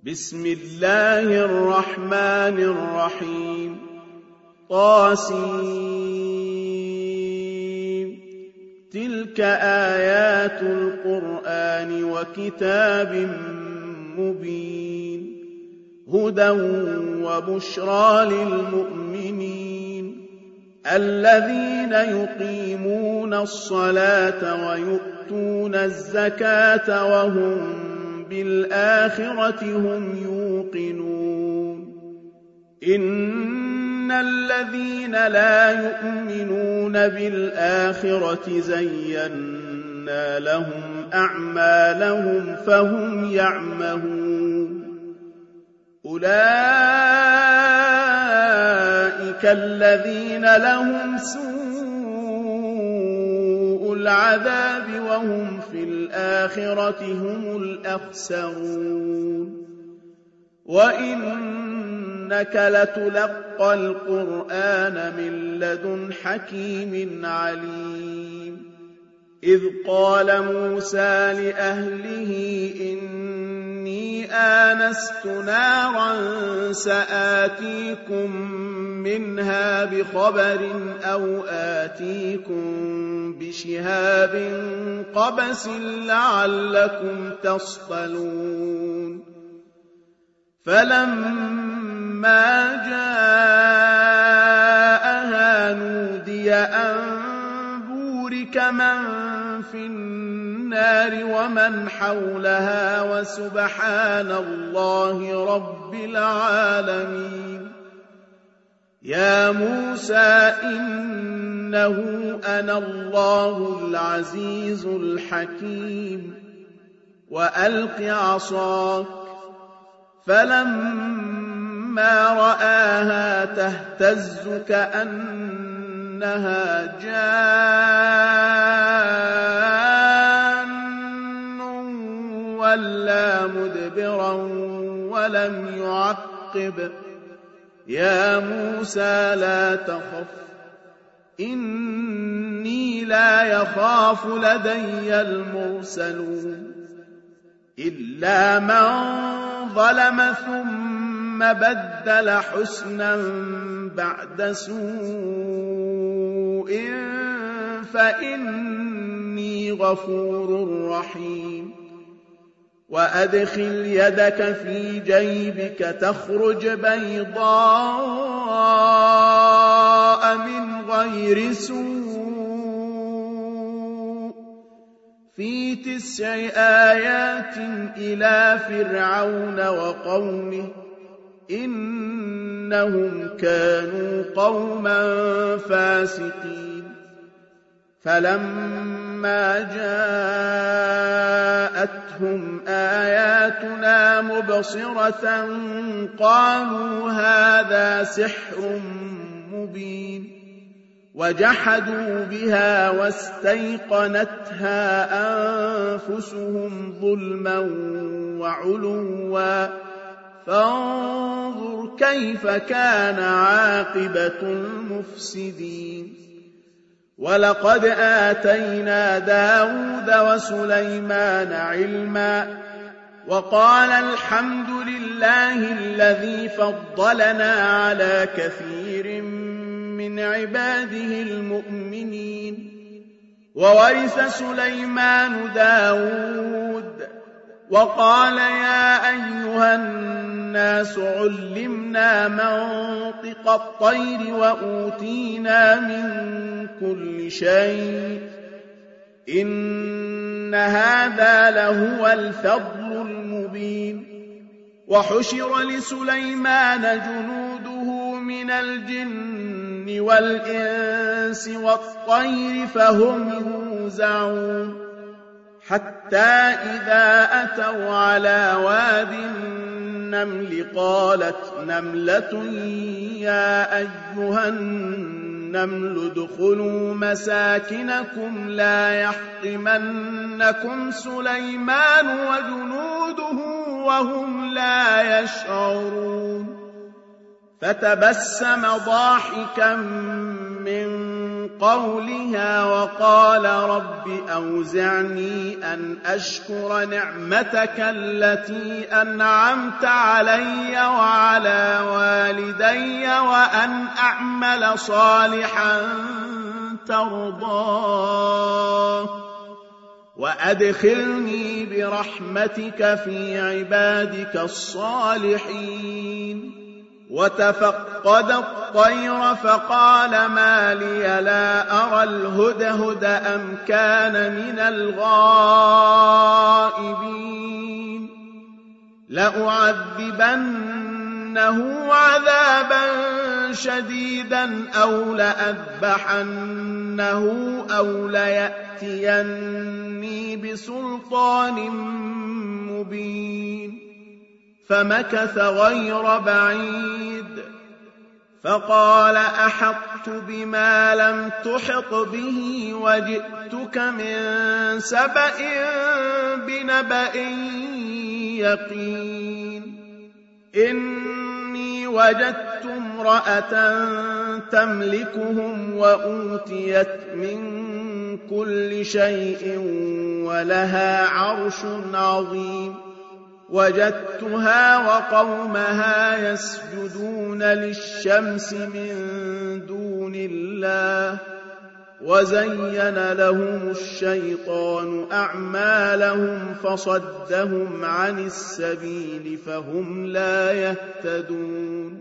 بسم الله الرحمن الرحيم طاسين تلك آيات القرآن وكتاب مبين هدى وبشرى للمؤمنين الذين يقيمون الصلاة ويؤتون الزكاة وهم بالآخرة هم يوقنون إن الذين لا يؤمنون بالآخرة زينا لهم أعمالهم فهم يعمهون أولئك الذين لهم سوء العذاب وهم في الآخرة هم الأخسرون وإنك لتلقى القرآن من لدن حكيم عليم إذ قال موسى لأهله إني آنست نارا سآتيكم منها بخبر أو آتيكم بشهاب قبس لعلكم تصطلون فلما جاءها نودي أن بورك من في النار ومن حولها وسبحان الله رب العالمين يا موسى إنه أنا الله العزيز الحكيم وألق عصاك فلما رآها تهتز كأنها جان ولا مدبرا ولم يعقب يا موسى لا تخف إني لا يخاف لدي المرسلون إلا من ظلم ثم بدل حسنا بعد سوء فإني غفور رحيم وأدخل يدك في جيبك تخرج بيضاء من غير سوء في 9 آيات إلى فرعون وقومه إنهم كانوا قوما فاسقين فلما جاءتهم آياتنا مبصرة قالوا هذا سحر مبين وجحدوا بها واستيقنتها أنفسهم ظلما وعلوا فانظر كيف كان عاقبة المفسدين ولقد آتينا داود وسليمان علما وقال الحمد لله الذي فضلنا على كثير من عباده المؤمنين وورث سليمان داود وقال يا أيها الناس علمنا منطق الطير وأوتينا من كل شيء إن هذا لهو الفضل المبين وحشر لسليمان جنوده من الجن والإنس والطير فهم يوزعون حتى إذا أتوا على واد النمل قالت نملة يا أيها النمل ادخلوا مساكنكم لا يحطمنكم سليمان وجنوده وهم لا يشعرون فتبسم ضاحكا من قولها وقال رب أوزعني أن أشكر نعمتك التي أنعمت علي وعلى والدي وأن أعمل صالحا ترضاه وأدخلني برحمتك في عبادك الصالحين. وتفقد الطير فقال ما لي لا أرى الهدهد أم كان من الغائبين لأعذبنه عذابا شديدا أو لأذبحنه أو ليأتيني بسلطان مبين. فمكث غير بعيد فقال أحطت بما لم تحط به وجئتك من سبأ بنبأ يقين. إني وجدت امرأة تملكهم وأوتيت من كل شيء ولها عرش عظيم. وجدتها وقومها يسجدون للشمس من دون الله وزين لهم الشيطان أعمالهم فصدهم عن السبيل فهم لا يهتدون.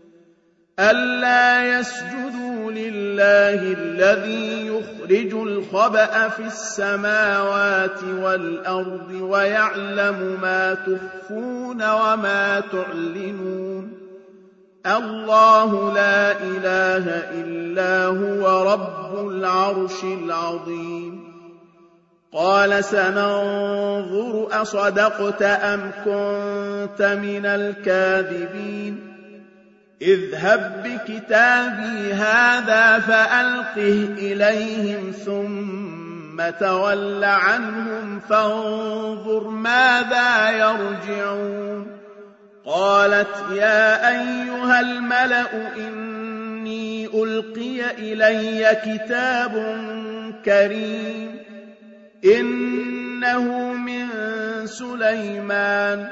ألا يسجدوا لله الذي يخرج الخبأ في السماوات والأرض ويعلم ما تخفون وما تعلنون. الله لا إله إلا هو رب العرش العظيم. قال سننظر أصدقت أم كنت من الكاذبين. اذهب بكتابي هذا فألقه إليهم ثم تول عنهم فانظر ماذا يرجعون. قالت يا أيها الملأ إني ألقي إلي كتاب كريم إنه من سليمان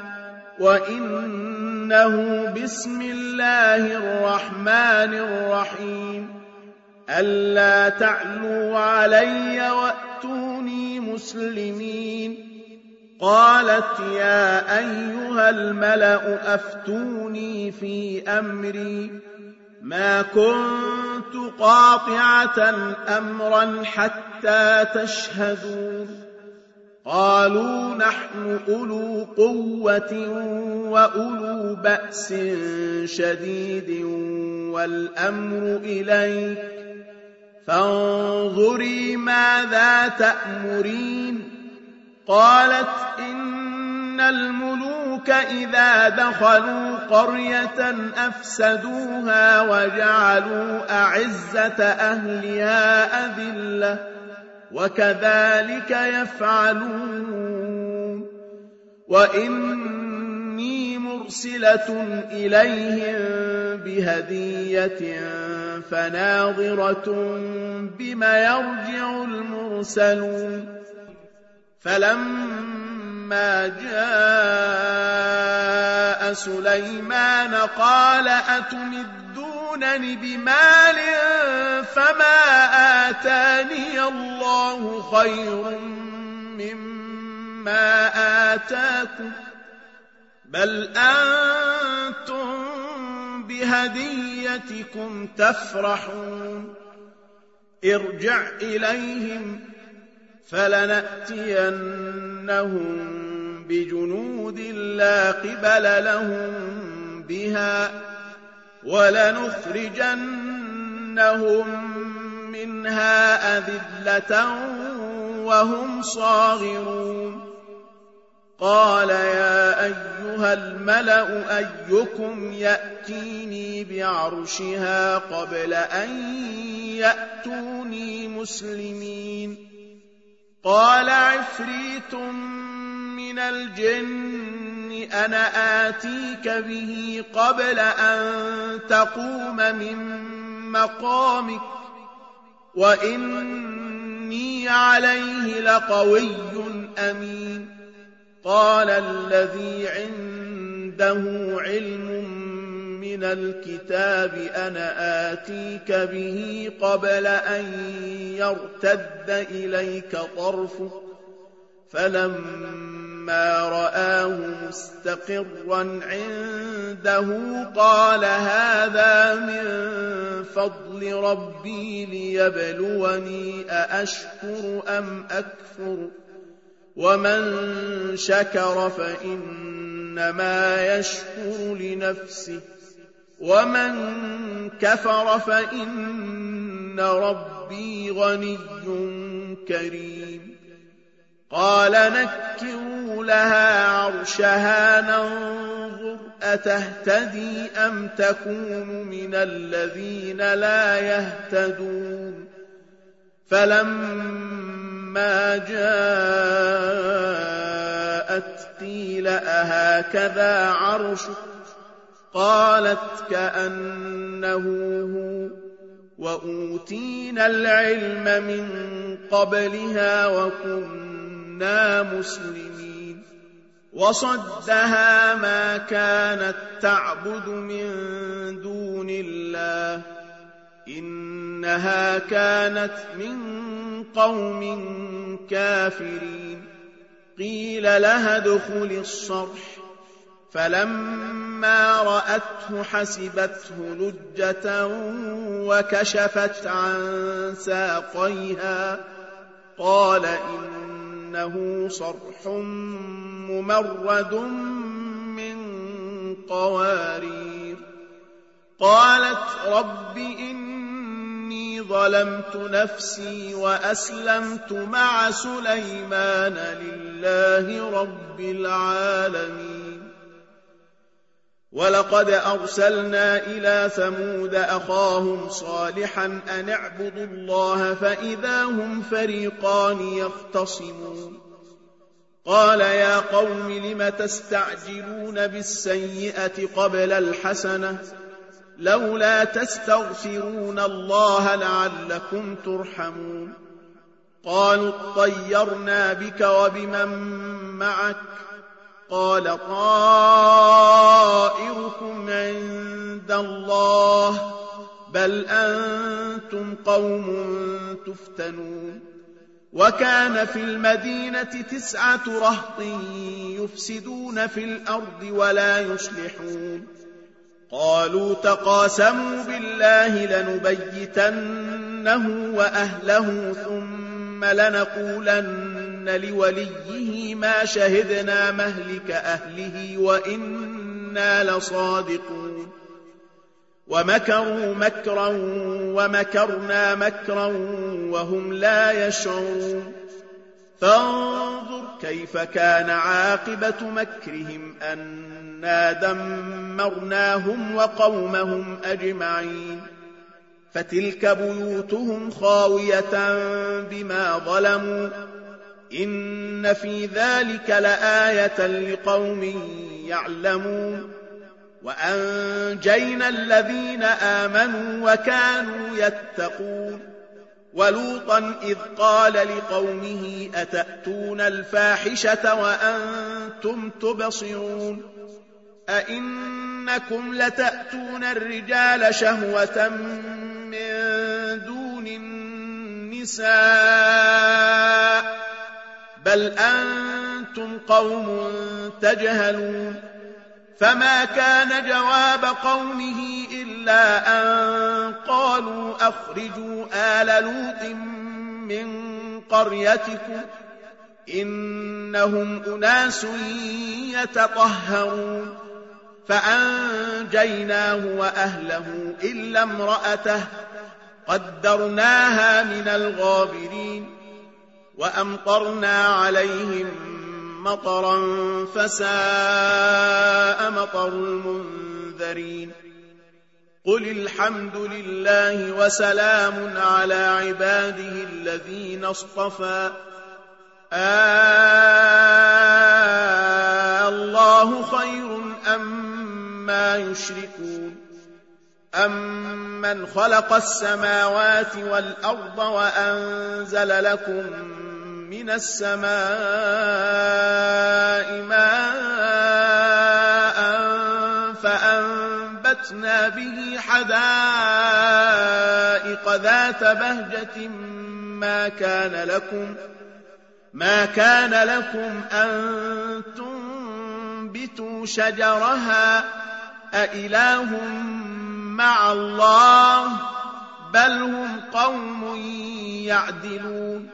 وإنه بسم الله الرحمن الرحيم. ألا تعلوا علي وأتوني مسلمين. قالت يا أيها الملأ أفتوني في أمري ما كنت قاطعة أمرا حتى تشهدون. قالوا نحن أولو قوة وأولو بأس شديد والأمر إليك فانظري ماذا تأمرين. قالت إن الملوك إذا دخلوا قرية أفسدوها وجعلوا أعزة أهلها أذلة وكذلك يفعلون. وإني مرسلة إليهم بهدية فناظرة بما يرجع المرسلون. فلما جاء سليمان قال أتمدونني بمال فما آتاني الله خير مما آتاكم بل أنتم بهديتكم تفرحون. ارجع إليهم فلنأتينهم بجنود لا قبل لهم بها ولنخرجنهم منها أذلة وهم صاغرون. قال يا أيها الملأ أيكم يأتيني بعرشها قبل أن يأتوني مسلمين. قال عفريت من الجن أنا آتيك به قبل أن تقوم من مقامك وإني عليه لقوي أمين. قال الذي عنده علم من الكتاب أنا آتيك به قبل أن يرتد إليك طرفك فلما رآه مستقرا عنده قال هذا من فضل ربي ليبلوني أأشكر أم أكفر ومن شكر فإنما يشكر لنفسه ومن كفر فإن ربي غني كريم. قال نكروا لها عرشها ننظر أتهتدي أم تكون من الذين لا يهتدون. فلما جاءت قيل أهكذا عرشك قالت كأنه هو وأوتينا العلم من قبلها وكنا مسلمين. وصدها ما كانت تعبد من دون الله إنها كانت من قوم كافرين. قيل لها ادخل الصرح فلما رأته حسبته لجة وكشفت عن ساقيها قال إنه صرح ممرد من قوارير. قالت رب إني ظلمت نفسي وأسلمت مع سليمان لله رب العالمين. ولقد أرسلنا إلى ثمود أخاهم صالحا أن اعبدوا الله فإذا هم فريقان يختصمون. قال يا قوم لم تستعجلون بالسيئة قبل الحسنة لولا تستغفرون الله لعلكم ترحمون. قالوا اطيرنا بك وبمن معك قال طائركم عند الله بل أنتم قوم تفتنون. وكان في المدينة 9 رهط يفسدون في الأرض ولا يصلحون. قالوا تقاسموا بالله لنبيتنه وأهله ثم لنقولن لوليه ما شهدنا مهلك أهله وإنا لصادقون. ومكروا مكرا ومكرنا مكرا وهم لا يشعرون. فانظر كيف كان عاقبة مكرهم أنا دمرناهم وقومهم أجمعين. فتلك بيوتهم خاوية بما ظلموا إن في ذلك لآية لقوم يعلمون. وأنجينا الذين آمنوا وكانوا يتقون. ولوطا إذ قال لقومه أتأتون الفاحشة وأنتم تبصرون أئنكم لتأتون الرجال شهوة من دون النساء بل أنتم قوم تجهلون. فما كان جواب قومه إلا أن قالوا أخرجوا آل لوط من قريتكم إنهم أناس يتطهرون. فأنجيناه وأهله إلا امرأته قدرناها من الغابرين. وأمطرنا عليهم مطرا فساء مطر المنذرين. قل الحمد لله وسلام على عباده الذين اصطفى الله خير أما يشركون أَمَّنْ خَلَقَ السَّمَاوَاتِ وَالْأَرْضَ وَأَنزَلَ لَكُم مِّنَ السَّمَاءِ مَاءً فَأَنبَتْنَا بِهِ حَدَائِقَ ذَاتَ بَهْجَةٍ ما كان لكم أن تنبتوا شجرها أإله مع الله بل هم قوم يعدلون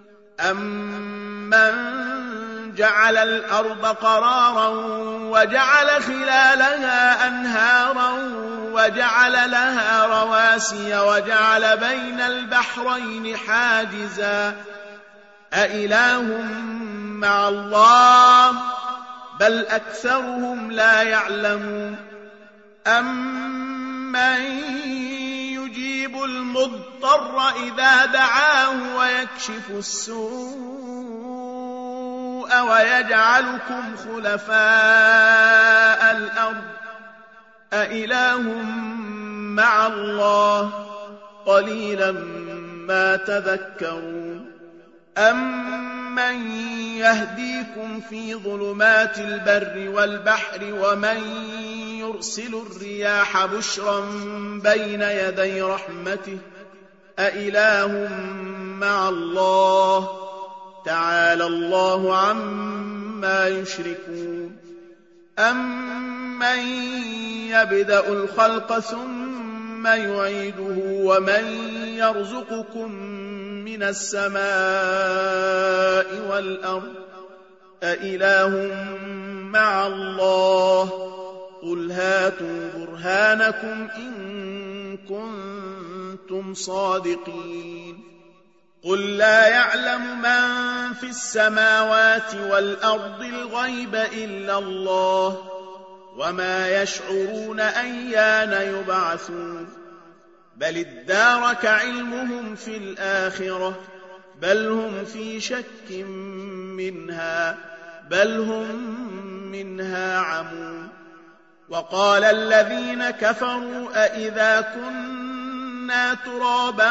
أمن جعل الأرض قرارا وجعل خلالها أنهارا وجعل لها رواسي وجعل بين البحرين حاجزا أإله مع الله بل أكثرهم لا يعلمون أمن يجيب المضطر إذا دعاه ويكشف السوء ويجعلكم خلفاء الأرض أإله مع الله قليلا ما تذكرون أمن يهديكم في ظلمات البر والبحر ومن يرسل الرياح بشرا بين يدي رحمته أإله مع الله تعالى الله عما يشركون أمن يبدأ الخلق ثم يعيده ومن يرزقكم من السماء والأرض أإله مع الله قل هاتوا برهانكم إن كنتم صادقين قل لا يعلم من في السماوات والأرض الغيب إلا الله وما يشعرون أيان يبعثون بل ادارك علمهم في الآخرة بل هم في شك منها بل هم منها عمون وقال الذين كفروا أإذا كنا ترابا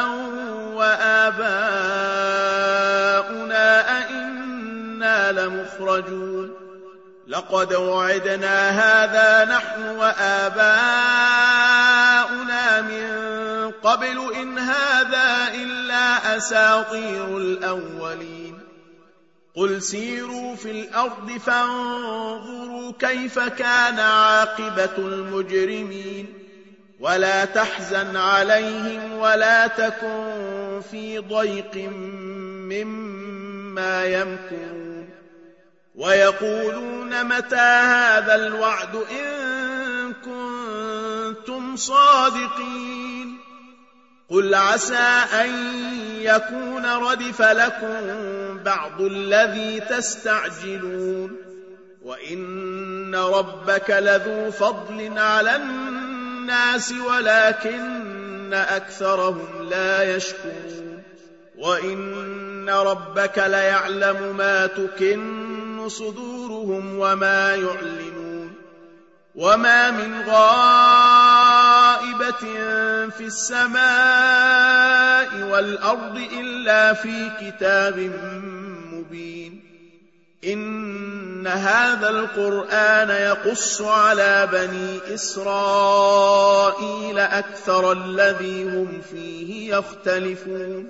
وآباؤنا أئنا لمخرجون لقد وعدنا هذا نحن وآباؤنا من قبل إن هذا إلا أساطير الأولين قل سيروا في الأرض فانظروا كيف كان عاقبة المجرمين ولا تحزن عليهم ولا تكن في ضيق مما يمكرون ويقولون متى هذا الوعد إن كنتم صادقين قل عسى أن يكون ردف لكم بعض الذي تستعجلون وإن ربك لذو فضل على الناس ولكن أكثرهم لا يشكرون وإن ربك ليعلم ما تكن صدورهم وما يعلنون وما من غائبة في السماء والأرض إلا في كتاب مبين إن هذا القرآن يقص على بني إسرائيل أكثر الذي هم فيه يختلفون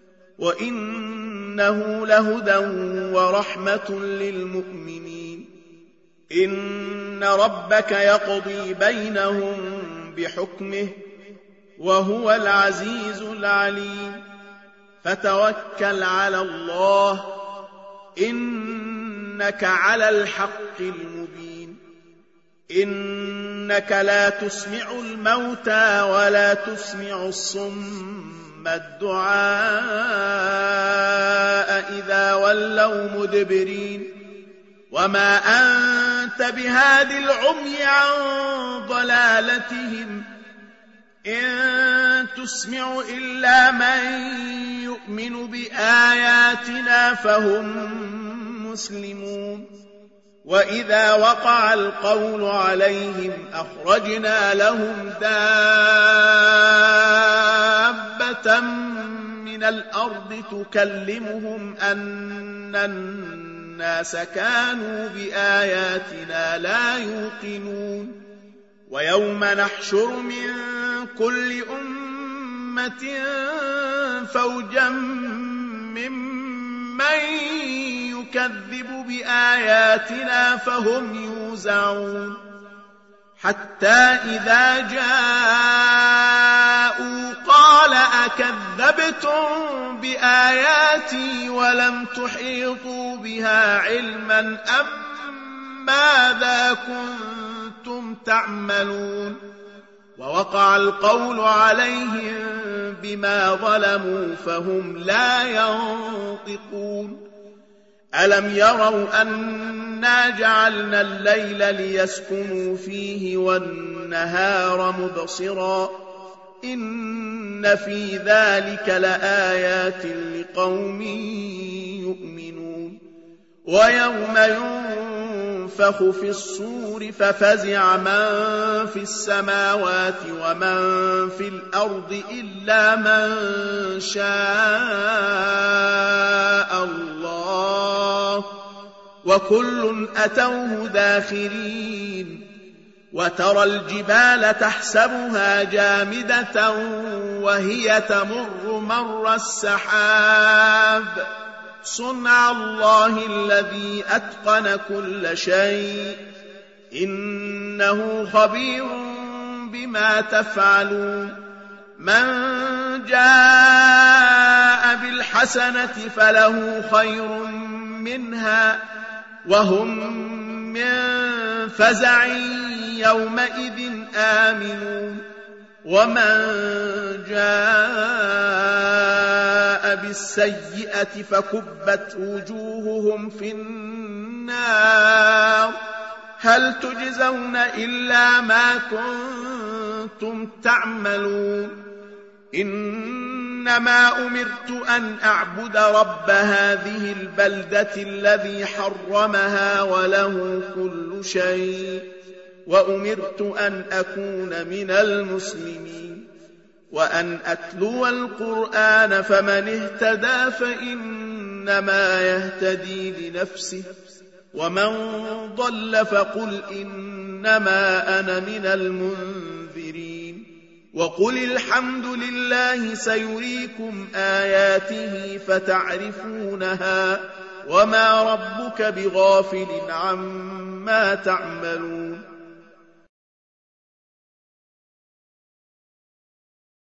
وإنه لهدى ورحمة للمؤمنين إن ربك يقضي بينهم بحكمه وهو العزيز العليم فتوكل على الله إنك على الحق المبين إنك لا تسمع الموتى ولا تسمع الصم الدعاء إذا ولوا مدبرين وما أنت بهاد العمي عن ضلالتهم إن تسمع إلا من يؤمن بآياتنا فهم مسلمون وإذا وقع القول عليهم أخرجنا لهم دابة من الأرض تكلمهم أن الناس كانوا بآياتنا لا يوقنون ويوم نحشر من كل أمة فوجا ممن يكذب بآياتنا فهم يوزعون حتى إذا جاءوا قال أكذبتم بآياتي ولم تحيطوا بها علما أم ماذا كنتم تعملون ووقع القول عليهم بما ظلموا فهم لا ينطقون ألم يروا أنا جعلنا الليل ليسكنوا فيه والنهار مبصرا إن في ذلك لآيات لقوم يؤمنون ويوم ينفخ في الصور ففزع من في السماوات ومن في الأرض إلا من شاء الله وكل أتوه داخرين وترى الجبال تحسبها جامدة وهي تمر مر السحاب صنع الله الذي أتقن كل شيء إنه خبير بما تفعلون من جاء بالحسنة فله خير منها وهم من فزع يومئذ آمنون ومن جاء بالسيئة فكبت وجوههم في النار هل تجزون إلا ما كنتم تعملون إنما أمرت أن أعبد رب هذه البلدة الذي حرمها وله كل شيء وأمرت أن أكون من المسلمين وأن أتلو القرآن فمن اهتدى فإنما يهتدي لنفسه ومن ضل فقل إنما أنا من المنذرين وقل الحمد لله سيريكم آياته فتعرفونها وما ربك بغافل عما تعملون